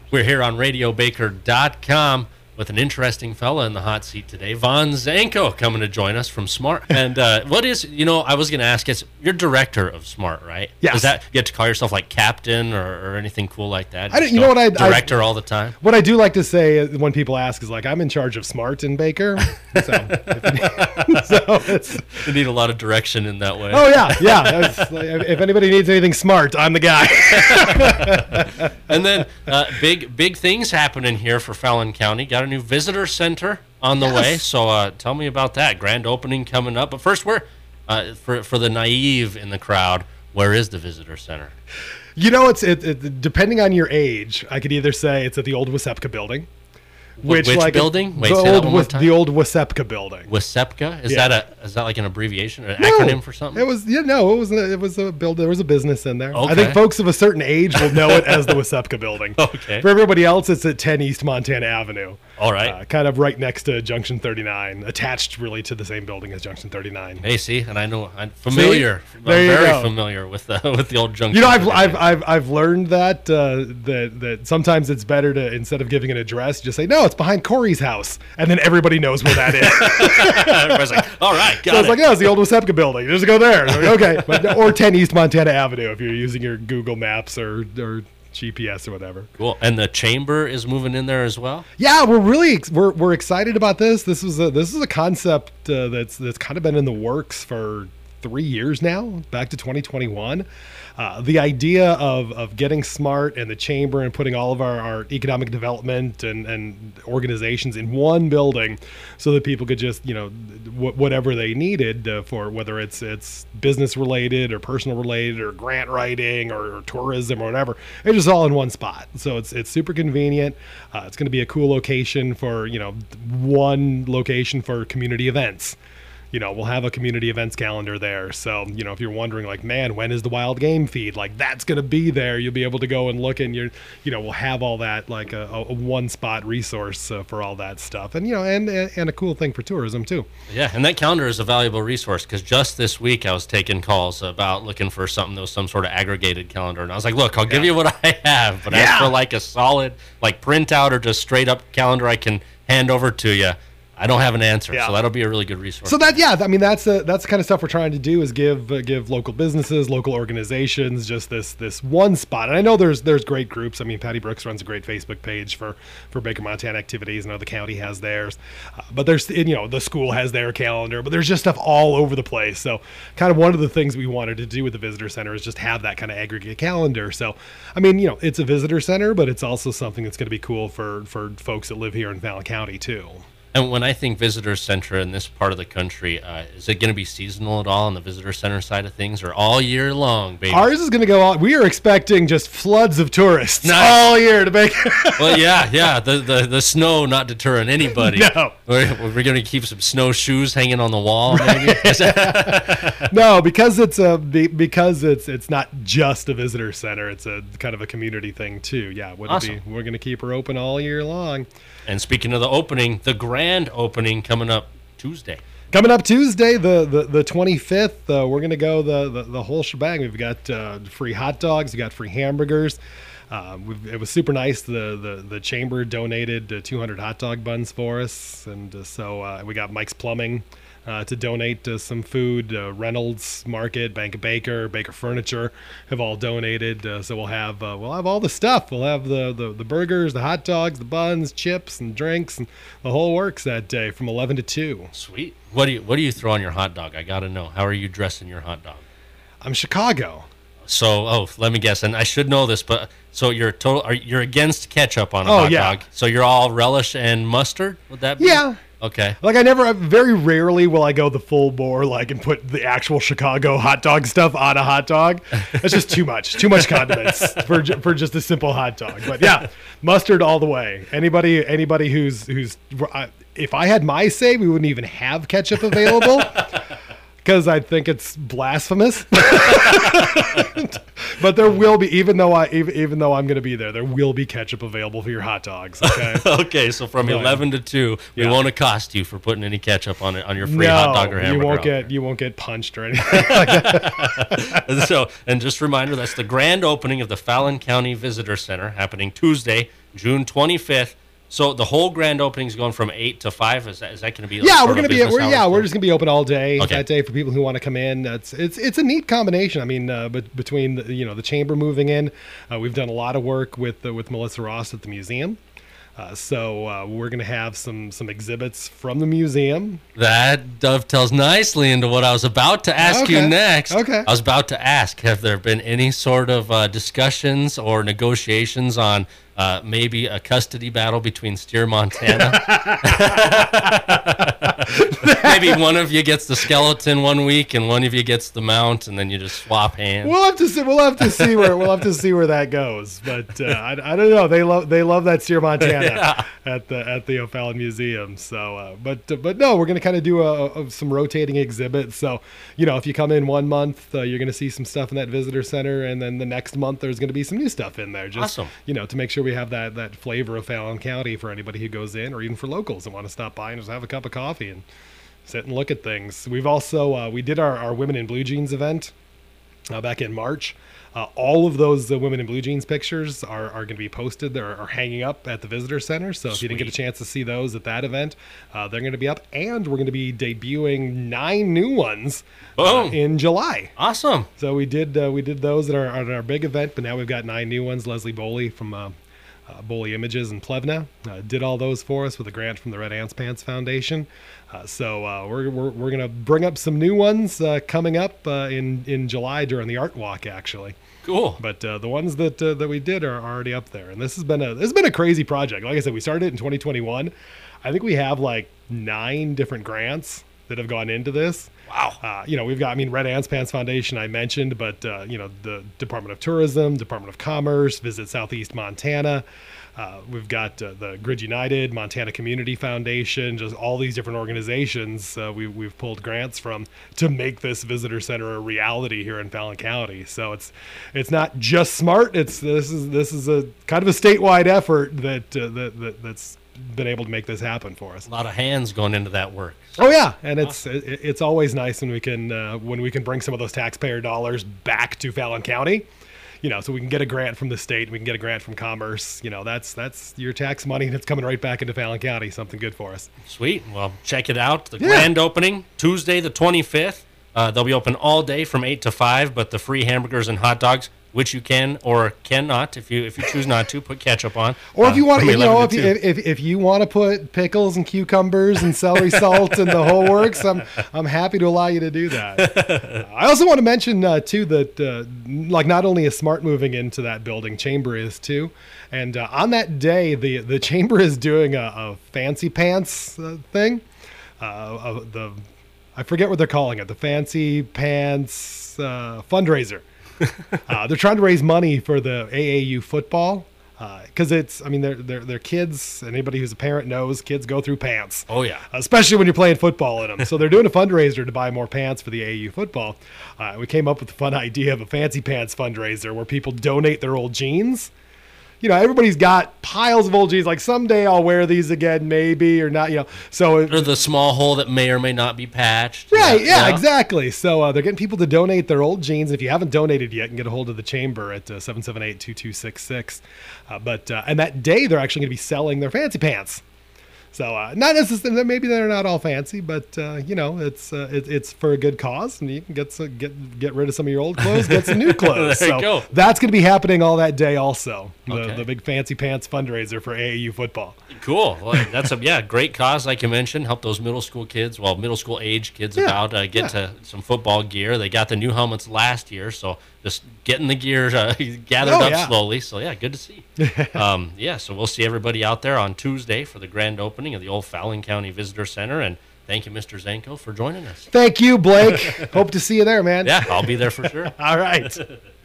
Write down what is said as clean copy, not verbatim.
We're here on RadioBaker.com with an interesting fella in the hot seat today, Von Zanko, coming to join us from Smart. And what is, I was going to ask, you're director of Smart, right? Yes. Is that, you have to call yourself like captain or anything cool like that? Director all the time? What I do like to say when people ask is like, I'm in charge of Smart and Baker. You need a lot of direction in that way. Oh, yeah. If anybody needs anything smart, I'm the guy. And then big things happening here for Fallon County. Got a new visitor center on the way. So tell me about that. Grand opening coming up. But first, for the naive in the crowd, where is the visitor center? It's depending on your age, I could either say it's at the old Wasepka building. Which building? Wait, say that one more time. The old Wasepka building. Wasepka? Is that like an abbreviation, an acronym for something? It was a build. There was a business in there. Okay. I think folks of a certain age will know it as the Wasepka building. Okay. For everybody else, it's at 10 East Montana Avenue. All right. Kind of right next to Junction 39, attached really to the same building as Junction 39. Hey, see, and I know I'm familiar. See? I'm very familiar with the old Junction. I've learned that sometimes it's better to, instead of giving an address, just say no, it's behind Corey's house, and then everybody knows where that is. Everybody's like, all right, got so it. it's like, it's the old Wasepka building. Just go there. Like, okay, or 10 East Montana Avenue if you're using your Google Maps or GPS or whatever. Cool. And the chamber is moving in there as well? Yeah, we're excited about this. This is a concept that's kind of been in the works for 3 years now, back to 2021. The idea of getting Smart and the chamber and putting all of our economic development and organizations in one building so that people could just, whatever they needed for, whether it's business related or personal related or grant writing or tourism or whatever, it's just all in one spot. So it's super convenient. It's going to be a cool location for, one location for community events. We'll have a community events calendar there. So, if you're wondering like, man, when is the wild game feed? Like that's going to be there. You'll be able to go and look, and we'll have all that, like a one spot resource for all that stuff. And, and a cool thing for tourism too. Yeah. And that calendar is a valuable resource because just this week I was taking calls about looking for something that was some sort of aggregated calendar. And I was like, look, I'll give you what I have, but as for like a solid, like printout or just straight up calendar I can hand over to you, I don't have an answer, so that'll be a really good resource. So that's the kind of stuff we're trying to do is give local businesses, local organizations just this one spot. And I know there's great groups. I mean, Patty Brooks runs a great Facebook page for Baker Montana activities. I know the county has theirs, but there's the school has their calendar. But there's just stuff all over the place. So kind of one of the things we wanted to do with the visitor center is just have that kind of aggregate calendar. So I mean, it's a visitor center, but it's also something that's going to be cool for folks that live here in Fallon County too. And when I think visitor center in this part of the country, is it going to be seasonal at all on the visitor center side of things, or all year long, baby? Ours is going to go on. We are expecting just floods of tourists all year to Baker. Well, yeah. The snow not deterring anybody. No. We're going to keep some snowshoes hanging on the wall, maybe? No, because it's not just a visitor center. It's a kind of a community thing too. Yeah, awesome. We're going to keep her open all year long. And speaking of the opening, the grand opening coming up Tuesday. Coming up Tuesday, the 25th, we're going to go the whole shebang. We've got free hot dogs. We got free hamburgers. It was super nice. The chamber donated 200 hot dog buns for us. And so we got Mike's Plumbing to donate some food. Reynolds Market, Bank of Baker, Baker Furniture have all donated. So we'll have all the stuff. We'll have the burgers, the hot dogs, the buns, chips, and drinks, and the whole works that day from 11 to 2. Sweet. What do you throw on your hot dog? I got to know. How are you dressing your hot dog? I'm Chicago. So, let me guess, and I should know this, but so you're against ketchup on a hot dog. So you're all relish and mustard? Would that be? Yeah. Okay. Like very rarely will I go the full bore, like, and put the actual Chicago hot dog stuff on a hot dog. That's just too much condiments for just a simple hot dog. But yeah, mustard all the way. Anybody who's if I had my say, we wouldn't even have ketchup available. Because I think it's blasphemous, but there will be, even though I'm going to be there will be ketchup available for your hot dogs. Okay. Okay. So from 11 to 2, we won't accost you for putting any ketchup on your free hot dog or hamburger. You won't get punched or anything like that. So, and just a reminder, that's the grand opening of the Fallon County Visitor Center happening Tuesday, June 25th. So the whole grand opening is going from 8 to 5. Is that going to be? Yeah, we're just gonna be open all day Okay. that day for people who want to come in. It's a neat combination. I mean, between the chamber moving in, we've done a lot of work with Melissa Ross at the museum. So we're gonna have some exhibits from the museum. That dovetails nicely into what I was about to ask you next. Okay. I was about to ask, have there been any sort of discussions or negotiations on maybe a custody battle between Steer, Montana? Maybe one of you gets the skeleton one week and one of you gets the mount, and then you just swap hands. We'll have to see. We'll have to see where that goes. But I don't know. They love that Steer, Montana at the O'Fallon Museum. So, but no, we're gonna kind of do some rotating exhibits. So, if you come in 1 month, you're gonna see some stuff in that visitor center, and then the next month there's gonna be some new stuff in there. Just Awesome. To make sure we have that flavor of Fallon County for anybody who goes in, or even for locals that want to stop by and just have a cup of coffee and sit and look at things. We've also we did our Women in Blue Jeans event back in March. All of those Women in Blue Jeans pictures are going to be posted. They're hanging up at the visitor center. So if you didn't get a chance to see those at that event, they're going to be up. And we're going to be debuting 9 new ones in July. Awesome. So we did those at our big event, but now we've got 9 new ones. Leslie Boley from Boley Images in Plevna did all those for us with a grant from the Red Ants Pants Foundation. So we're going to bring up some new ones coming up in July during the Art Walk, actually. Cool. But the ones that we did are already up there, and this has been a crazy project. Like I said, we started it in 2021. I think we have like 9 different grants that have gone into this. Wow. We've got, Red Ants Pants Foundation I mentioned, but, the Department of Tourism, Department of Commerce, Visit Southeast Montana. We've got the Grid United, Montana Community Foundation, just all these different organizations we've pulled grants from to make this visitor center a reality here in Fallon County. So it's not just smart. This is a kind of a statewide effort that's been able to make this happen for us. A lot of hands going into that work. Oh yeah, and it's always nice when we can bring some of those taxpayer dollars back to Fallon County. So we can get a grant from the state, and we can get a grant from Commerce. That's your tax money that's coming right back into Fallon County. Something good for us. Sweet. Well, check it out. The grand opening, Tuesday the 25th. They'll be open all day from 8 to 5, but the free hamburgers and hot dogs, which you can or cannot, if you choose not to, put ketchup on. Or if you want, if you want to put pickles and cucumbers and celery salt and the whole works, I'm happy to allow you to do that. I also want to mention too that not only is Smart moving into that building, Chamber is too, and on that day the Chamber is doing a fancy pants thing. I forget what they're calling it, the Fancy Pants fundraiser. They're trying to raise money for the AAU football because they're kids. Anybody who's a parent knows kids go through pants. Oh yeah, especially when you're playing football in them. So they're doing a fundraiser to buy more pants for the AAU football. We came up with the fun idea of a Fancy Pants fundraiser where people donate their old jeans. Everybody's got piles of old jeans. Like someday I'll wear these again, maybe or not. So or the small hole that may or may not be patched. Right? Yeah, exactly. So they're getting people to donate their old jeans. If you haven't donated yet, you can get a hold of the Chamber at 778-2266. And that day they're actually going to be selling their fancy pants. So not necessarily, maybe they're not all fancy, but it's for a good cause, and you can get rid of some of your old clothes, get some new clothes. There you go. That's going to be happening all that day, also. Okay. The big Fancy Pants fundraiser for AAU football. Cool. Well, that's a great cause, like you mentioned. Help those middle school age kids get to some football gear. They got the new helmets last year, so just getting the gear gathered up slowly. So good to see. So we'll see everybody out there on Tuesday for the grand opening of the old Fallon County Visitor Center. And thank you, Mr. Zenko, for joining us. Thank you, Blake. Hope to see you there, man. Yeah, I'll be there for sure. All right.